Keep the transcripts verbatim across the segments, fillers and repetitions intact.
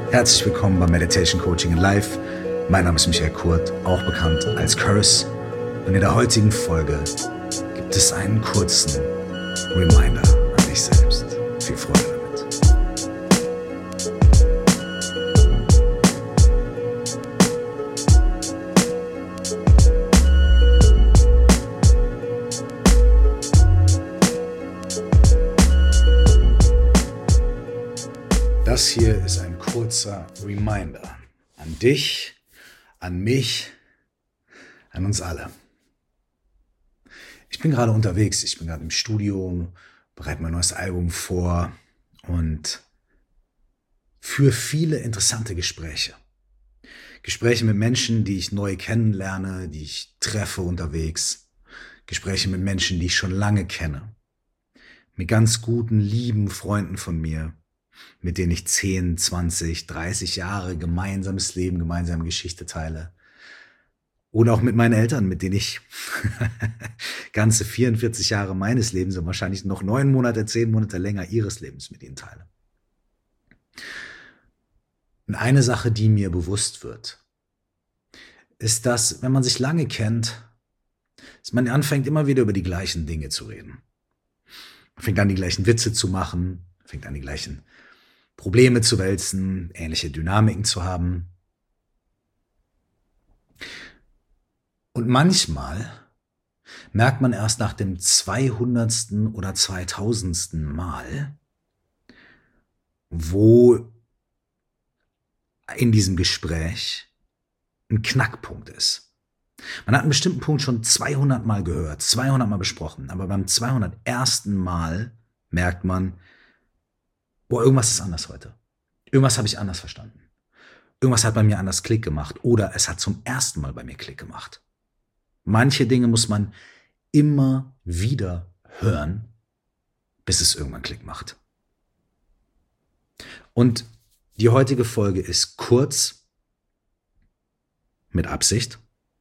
Herzlich willkommen bei Meditation Coaching in Life. Mein Name ist Michael Kurt, auch bekannt als Curse. Und in der heutigen Folge gibt es einen kurzen Reminder an dich selbst. Viel Freude damit. Das hier ist ein kurzer Reminder an dich, an mich, an uns alle. Ich bin gerade unterwegs, ich bin gerade im Studio, bereite mein neues Album vor und führe viele interessante Gespräche. Gespräche mit Menschen, die ich neu kennenlerne, die ich treffe unterwegs. Gespräche mit Menschen, die ich schon lange kenne. Mit ganz guten, lieben Freunden von mir, mit denen ich zehn, zwanzig, dreißig Jahre gemeinsames Leben, gemeinsame Geschichte teile. Oder auch mit meinen Eltern, mit denen ich ganze vierundvierzig Jahre meines Lebens und wahrscheinlich noch neun Monate, zehn Monate länger ihres Lebens mit ihnen teile. Und eine Sache, die mir bewusst wird, ist, dass, wenn man sich lange kennt, dass man anfängt, immer wieder über die gleichen Dinge zu reden. Man fängt an, die gleichen Witze zu machen, fängt an, die gleichen Probleme zu wälzen, ähnliche Dynamiken zu haben. Und manchmal merkt man erst nach dem zweihundertsten oder zweitausendsten Mal, wo in diesem Gespräch ein Knackpunkt ist. Man hat einen bestimmten Punkt schon zweihundert Mal gehört, zweihundert Mal besprochen, aber beim zweihundertersten Mal merkt man, boah, irgendwas ist anders heute. Irgendwas habe ich anders verstanden. Irgendwas hat bei mir anders Klick gemacht oder es hat zum ersten Mal bei mir Klick gemacht. Manche Dinge muss man immer wieder hören, bis es irgendwann Klick macht. Und die heutige Folge ist kurz, mit Absicht,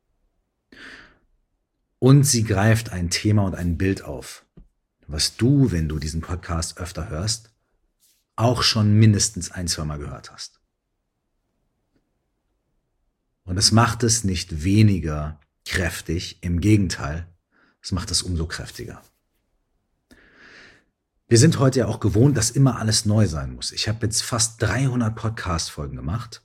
und sie greift ein Thema und ein Bild auf, was du, wenn du diesen Podcast öfter hörst, auch schon mindestens ein, zwei Mal gehört hast. Und es macht es nicht weniger kräftig, im Gegenteil, es macht es umso kräftiger. Wir sind heute ja auch gewohnt, dass immer alles neu sein muss. Ich habe jetzt fast dreihundert Podcast-Folgen gemacht.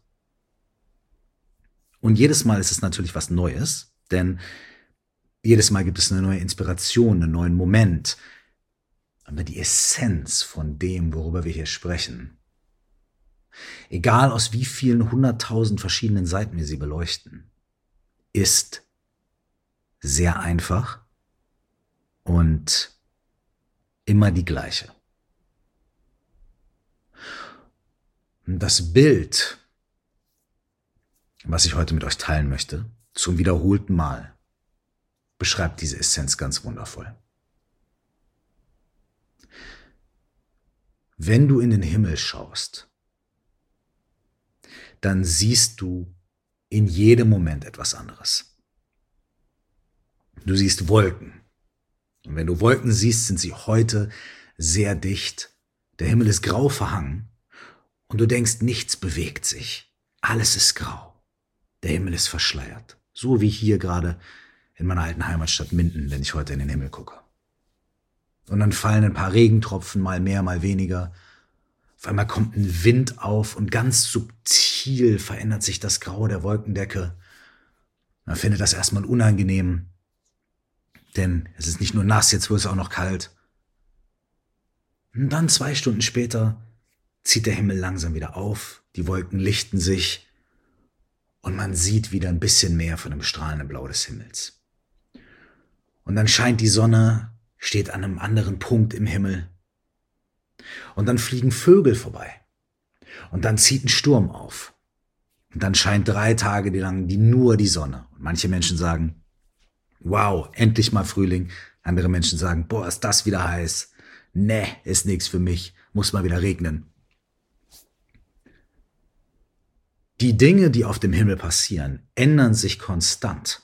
Und jedes Mal ist es natürlich was Neues, denn jedes Mal gibt es eine neue Inspiration, einen neuen Moment. Aber die Essenz von dem, worüber wir hier sprechen, egal aus wie vielen hunderttausend verschiedenen Seiten wir sie beleuchten, ist sehr einfach und immer die gleiche. Und das Bild, was ich heute mit euch teilen möchte, zum wiederholten Mal, beschreibt diese Essenz ganz wundervoll. Wenn du in den Himmel schaust, dann siehst du in jedem Moment etwas anderes. Du siehst Wolken. Und wenn du Wolken siehst, sind sie heute sehr dicht. Der Himmel ist grau verhangen und du denkst, nichts bewegt sich. Alles ist grau. Der Himmel ist verschleiert. So wie hier gerade in meiner alten Heimatstadt Minden, wenn ich heute in den Himmel gucke. Und dann fallen ein paar Regentropfen, mal mehr, mal weniger. Auf einmal kommt ein Wind auf und ganz subtil verändert sich das Grau der Wolkendecke. Man findet das erstmal unangenehm, denn es ist nicht nur nass, jetzt wird es auch noch kalt. Und dann zwei Stunden später zieht der Himmel langsam wieder auf, die Wolken lichten sich und man sieht wieder ein bisschen mehr von dem strahlenden Blau des Himmels. Und dann scheint die Sonne, steht an einem anderen Punkt im Himmel. Und dann fliegen Vögel vorbei. Und dann zieht ein Sturm auf. Und dann scheint drei Tage lang die nur die Sonne. Und manche Menschen sagen, wow, endlich mal Frühling. Andere Menschen sagen, boah, ist das wieder heiß. Nee, ist nichts für mich. Muss mal wieder regnen. Die Dinge, die auf dem Himmel passieren, ändern sich konstant.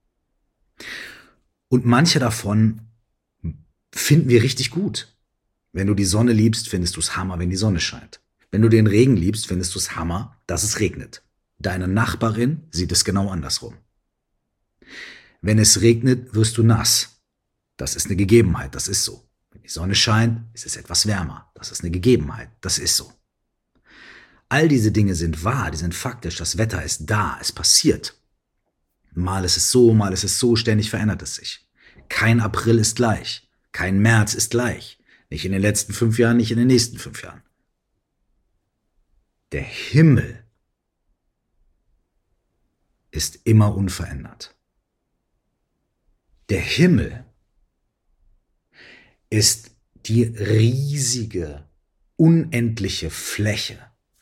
Und manche davon finden wir richtig gut. Wenn du die Sonne liebst, findest du es Hammer, wenn die Sonne scheint. Wenn du den Regen liebst, findest du es Hammer, dass es regnet. Deine Nachbarin sieht es genau andersrum. Wenn es regnet, wirst du nass. Das ist eine Gegebenheit, das ist so. Wenn die Sonne scheint, ist es etwas wärmer. Das ist eine Gegebenheit, das ist so. All diese Dinge sind wahr, die sind faktisch, das Wetter ist da, es passiert. Mal ist es so, mal ist es so, ständig verändert es sich. Kein April ist gleich, kein März ist gleich. Nicht in den letzten fünf Jahren, nicht in den nächsten fünf Jahren. Der Himmel ist immer unverändert. Der Himmel ist die riesige, unendliche Fläche,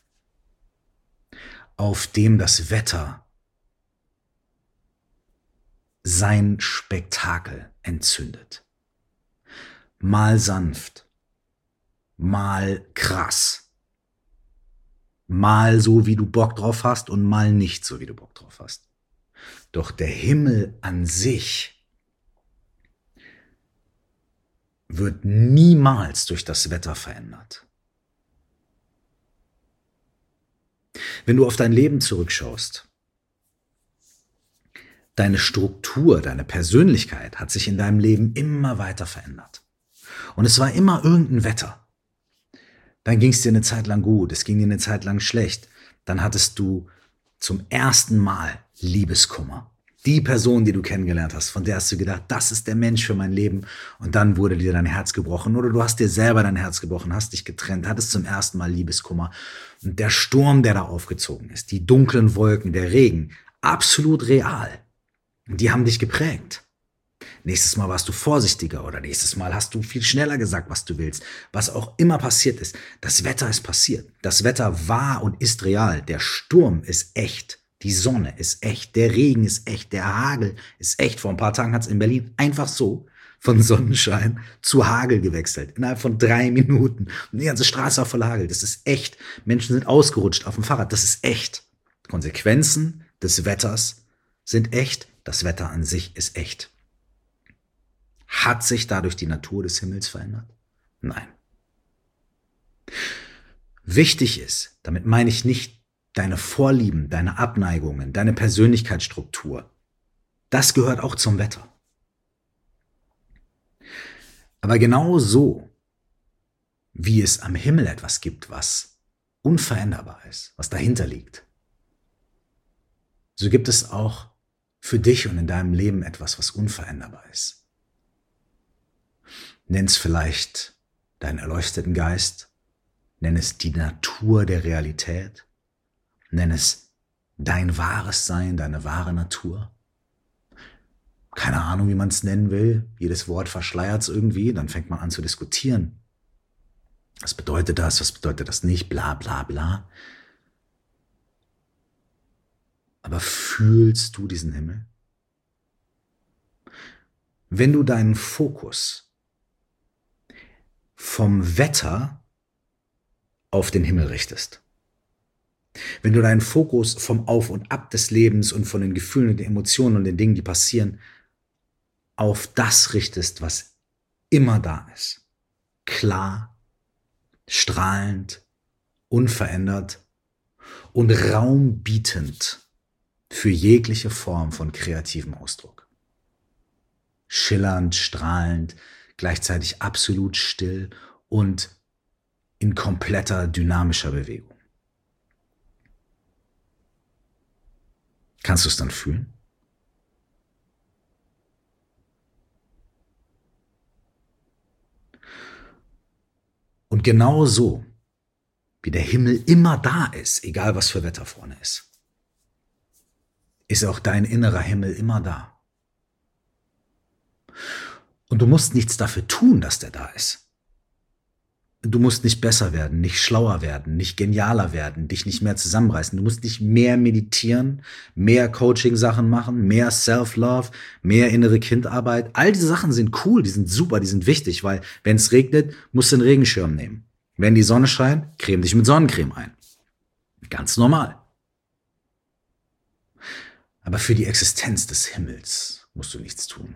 auf dem das Wetter sein Spektakel entzündet. Mal sanft, mal krass, mal so, wie du Bock drauf hast und mal nicht so, wie du Bock drauf hast. Doch der Himmel an sich wird niemals durch das Wetter verändert. Wenn du auf dein Leben zurückschaust, deine Struktur, deine Persönlichkeit hat sich in deinem Leben immer weiter verändert. Und es war immer irgendein Wetter. Dann ging es dir eine Zeit lang gut, es ging dir eine Zeit lang schlecht. Dann hattest du zum ersten Mal Liebeskummer. Die Person, die du kennengelernt hast, von der hast du gedacht, das ist der Mensch für mein Leben. Und dann wurde dir dein Herz gebrochen oder du hast dir selber dein Herz gebrochen, hast dich getrennt, hattest zum ersten Mal Liebeskummer. Und der Sturm, der da aufgezogen ist, die dunklen Wolken, der Regen, absolut real. Und die haben dich geprägt. Nächstes Mal warst du vorsichtiger oder nächstes Mal hast du viel schneller gesagt, was du willst. Was auch immer passiert ist, das Wetter ist passiert. Das Wetter war und ist real. Der Sturm ist echt. Die Sonne ist echt, der Regen ist echt, der Hagel ist echt. Vor ein paar Tagen hat es in Berlin einfach so von Sonnenschein zu Hagel gewechselt. Innerhalb von drei Minuten. Und die ganze Straße war voll Hagel. Das ist echt. Menschen sind ausgerutscht auf dem Fahrrad. Das ist echt. Konsequenzen des Wetters sind echt. Das Wetter an sich ist echt. Hat sich dadurch die Natur des Himmels verändert? Nein. Wichtig ist, damit meine ich nicht deine Vorlieben, deine Abneigungen, deine Persönlichkeitsstruktur. Das gehört auch zum Wetter. Aber genau so, wie es am Himmel etwas gibt, was unveränderbar ist, was dahinter liegt, so gibt es auch für dich und in deinem Leben etwas, was unveränderbar ist. Nenn es vielleicht deinen erleuchteten Geist, nenn es die Natur der Realität, nenn es dein wahres Sein, deine wahre Natur. Keine Ahnung, wie man es nennen will. Jedes Wort verschleiert es irgendwie. Dann fängt man an zu diskutieren. Was bedeutet das? Was bedeutet das nicht? Bla bla bla. Aber fühlst du diesen Himmel? Wenn du deinen Fokus vom Wetter auf den Himmel richtest, wenn du deinen Fokus vom Auf und Ab des Lebens und von den Gefühlen und den Emotionen und den Dingen, die passieren, auf das richtest, was immer da ist, klar, strahlend, unverändert und Raum bietend für jegliche Form von kreativem Ausdruck. Schillernd, strahlend, gleichzeitig absolut still und in kompletter dynamischer Bewegung. Kannst du es dann fühlen? Und genau so, wie der Himmel immer da ist, egal was für Wetter vorne ist, ist auch dein innerer Himmel immer da. Und du musst nichts dafür tun, dass der da ist. Du musst nicht besser werden, nicht schlauer werden, nicht genialer werden, dich nicht mehr zusammenreißen. Du musst nicht mehr meditieren, mehr Coaching-Sachen machen, mehr Self-Love, mehr innere Kindarbeit. All diese Sachen sind cool, die sind super, die sind wichtig, weil wenn es regnet, musst du einen Regenschirm nehmen. Wenn die Sonne scheint, creme dich mit Sonnencreme ein. Ganz normal. Aber für die Existenz des Himmels musst du nichts tun.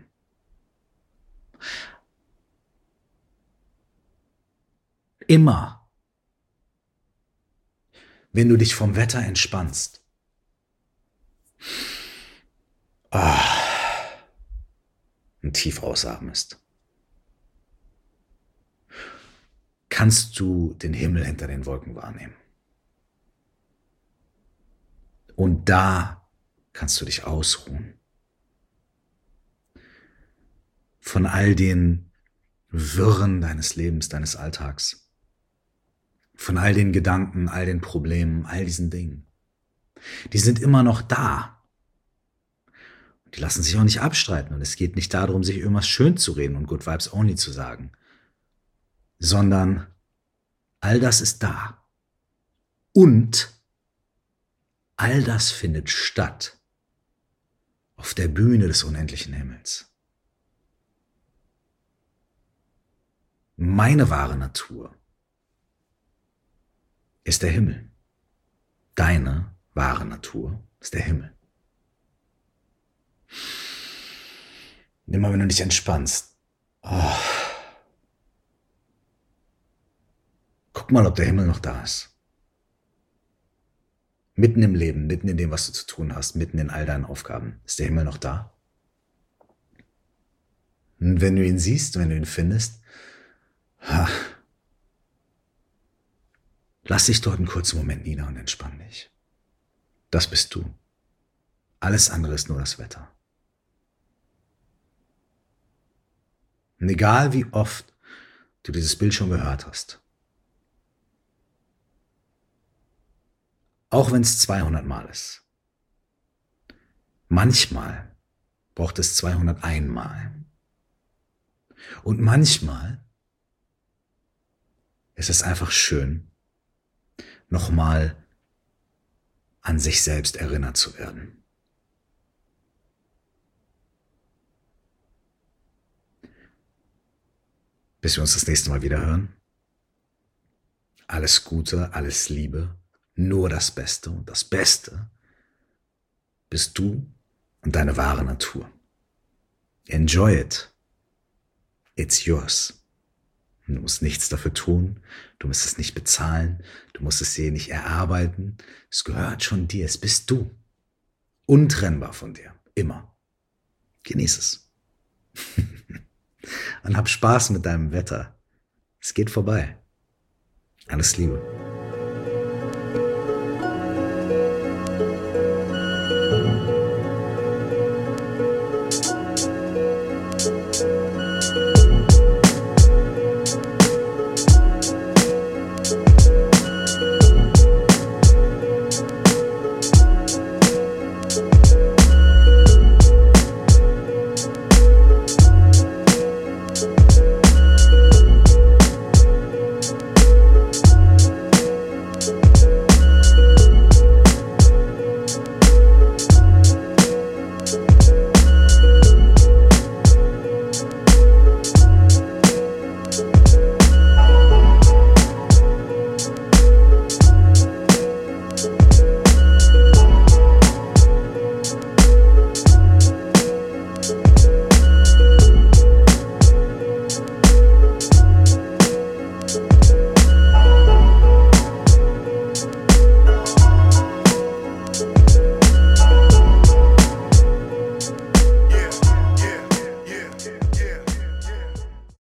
Immer wenn du dich vom Wetter entspannst, ah, und tief ausatmest, kannst du den Himmel hinter den Wolken wahrnehmen. Und da kannst du dich ausruhen. Von all den Wirren deines Lebens, deines Alltags. Von all den Gedanken, all den Problemen, all diesen Dingen. Die sind immer noch da. Die lassen sich auch nicht abstreiten. Und es geht nicht darum, sich irgendwas schön zu reden und Good Vibes Only zu sagen. Sondern all das ist da. Und all das findet statt auf der Bühne des unendlichen Himmels. Meine wahre Natur ist der Himmel. Deine wahre Natur ist der Himmel. Und immer wenn du dich entspannst, oh, guck mal, ob der Himmel noch da ist. Mitten im Leben, mitten in dem, was du zu tun hast, mitten in all deinen Aufgaben, ist der Himmel noch da? Und wenn du ihn siehst, wenn du ihn findest, ha, lass dich dort einen kurzen Moment nieder und entspann dich. Das bist du. Alles andere ist nur das Wetter. Und egal wie oft du dieses Bild schon gehört hast, auch wenn es zweihundert Mal ist, manchmal braucht es zweihunderteins Mal. Und manchmal ist es einfach schön, nochmal an sich selbst erinnert zu werden. Bis wir uns das nächste Mal wieder hören. Alles Gute, alles Liebe, nur das Beste. Und das Beste bist du und deine wahre Natur. Enjoy it. It's yours. Du musst nichts dafür tun, du musst es nicht bezahlen, du musst es dir nicht erarbeiten. Es gehört schon dir, es bist du. Untrennbar von dir, immer. Genieß es. Und hab Spaß mit deinem Wetter. Es geht vorbei. Alles Liebe.